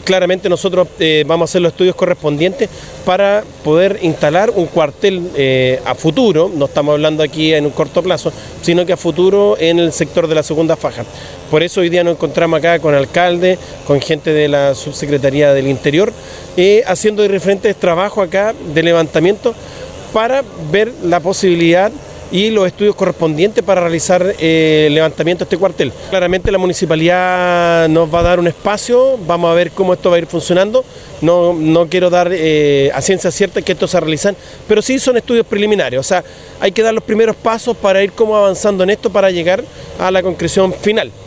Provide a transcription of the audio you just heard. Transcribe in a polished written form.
claramente nosotros vamos a hacer los estudios correspondientes para poder instalar un cuartel a futuro, no estamos hablando aquí en un corto plazo, sino que a futuro en el sector de la segunda faja. Por eso hoy día nos encontramos acá con alcalde, con gente de la Subsecretaría del Interior, haciendo diferentes trabajos acá de levantamiento para ver la posibilidad y los estudios correspondientes para realizar el levantamiento de este cuartel. Claramente la municipalidad nos va a dar un espacio, vamos a ver cómo esto va a ir funcionando. No quiero dar a ciencia cierta que esto se realizan, pero sí son estudios preliminares, o sea, hay que dar los primeros pasos para ir como avanzando en esto para llegar a la concreción final.